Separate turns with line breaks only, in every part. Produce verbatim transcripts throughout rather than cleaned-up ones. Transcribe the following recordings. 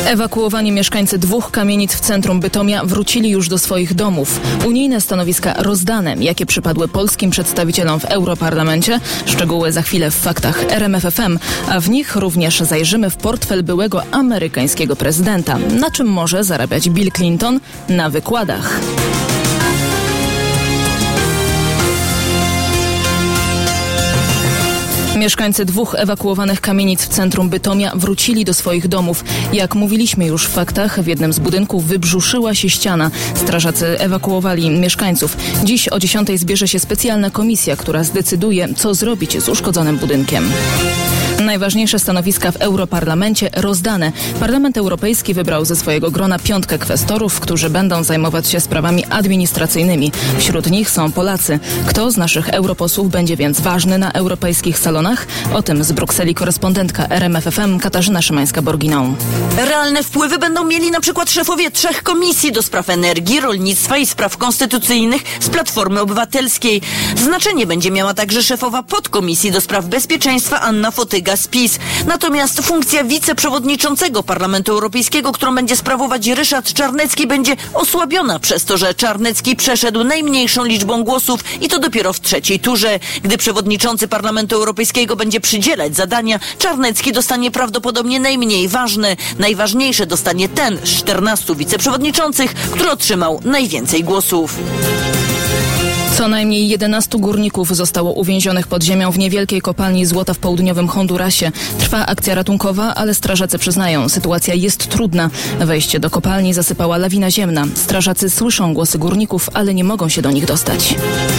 Ewakuowani mieszkańcy dwóch kamienic w centrum Bytomia wrócili już do swoich domów. Unijne stanowiska rozdane, jakie przypadły polskim przedstawicielom w Europarlamencie. Szczegóły za chwilę w faktach R M F F M, a w nich również zajrzymy w portfel byłego amerykańskiego prezydenta. Na czym może zarabiać Bill Clinton? Na wykładach. Mieszkańcy dwóch ewakuowanych kamienic w centrum Bytomia wrócili do swoich domów. Jak mówiliśmy już w faktach, w jednym z budynków wybrzuszyła się ściana. Strażacy ewakuowali mieszkańców. Dziś o dziesiątej zbierze się specjalna komisja, która zdecyduje, co zrobić z uszkodzonym budynkiem. Najważniejsze stanowiska w Europarlamencie rozdane. Parlament Europejski wybrał ze swojego grona piątkę kwestorów, którzy będą zajmować się sprawami administracyjnymi. Wśród nich są Polacy. Kto z naszych europosłów będzie więc ważny na europejskich salonach? O tym z Brukseli korespondentka R M F F M Katarzyna Szymańska-Borginą.
Realne wpływy będą mieli na przykład szefowie trzech komisji do spraw energii, rolnictwa i spraw konstytucyjnych z Platformy Obywatelskiej. Znaczenie będzie miała także szefowa podkomisji do spraw bezpieczeństwa Anna Fotyga z PiS. Natomiast funkcja wiceprzewodniczącego Parlamentu Europejskiego, którą będzie sprawować Ryszard Czarnecki, będzie osłabiona przez to, że Czarnecki przeszedł najmniejszą liczbą głosów i to dopiero w trzeciej turze. Gdy przewodniczący Parlamentu Europejskiego będzie przydzielać zadania, Czarnecki dostanie prawdopodobnie najmniej ważne. Najważniejsze dostanie ten z czternastu wiceprzewodniczących, który otrzymał najwięcej głosów.
Co najmniej jedenastu górników zostało uwięzionych pod ziemią w niewielkiej kopalni złota w południowym Hondurasie. Trwa akcja ratunkowa, ale strażacy przyznają, sytuacja jest trudna. Wejście do kopalni zasypała lawina ziemna. Strażacy słyszą głosy górników, ale nie mogą się do nich dostać.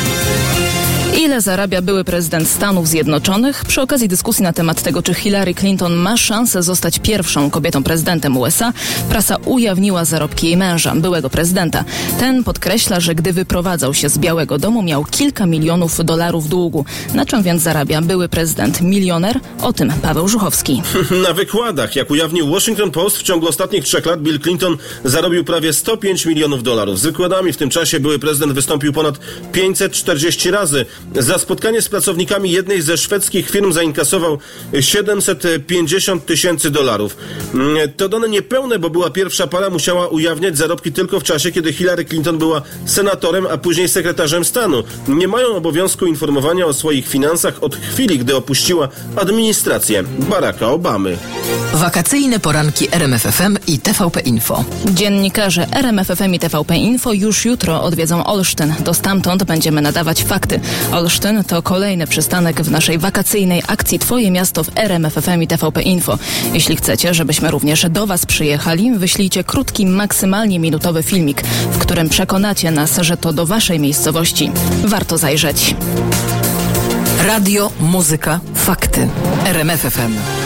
Ile zarabia były prezydent Stanów Zjednoczonych? Przy okazji dyskusji na temat tego, czy Hillary Clinton ma szansę zostać pierwszą kobietą prezydentem U S A, prasa ujawniła zarobki jej męża, byłego prezydenta. Ten podkreśla, że gdy wyprowadzał się z Białego Domu, miał kilka milionów dolarów długu. Na czym więc zarabia były prezydent milioner? O tym Paweł Żuchowski.
Na wykładach, jak ujawnił Washington Post, w ciągu ostatnich trzech lat Bill Clinton zarobił prawie sto pięć milionów dolarów. Z wykładami w tym czasie były prezydent wystąpił ponad pięćset czterdzieści razy. Za spotkanie z pracownikami jednej ze szwedzkich firm zainkasował siedemset pięćdziesiąt tysięcy dolarów. To dane niepełne, bo była pierwsza para, musiała ujawniać zarobki tylko w czasie, kiedy Hillary Clinton była senatorem, a później sekretarzem stanu. Nie mają obowiązku informowania o swoich finansach od chwili, gdy opuściła administrację Baracka Obamy.
Wakacyjne poranki R M F F M i T V P Info.
Dziennikarze R M F F M i T V P Info już jutro odwiedzą Olsztyn. To stamtąd będziemy nadawać fakty. Olsztyn to kolejny przystanek w naszej wakacyjnej akcji Twoje miasto w R M F F M i T V P Info. Jeśli chcecie, żebyśmy również do Was przyjechali, wyślijcie krótki, maksymalnie minutowy filmik, w którym przekonacie nas, że to do Waszej miejscowości warto zajrzeć.
Radio, muzyka, fakty. R M F F M.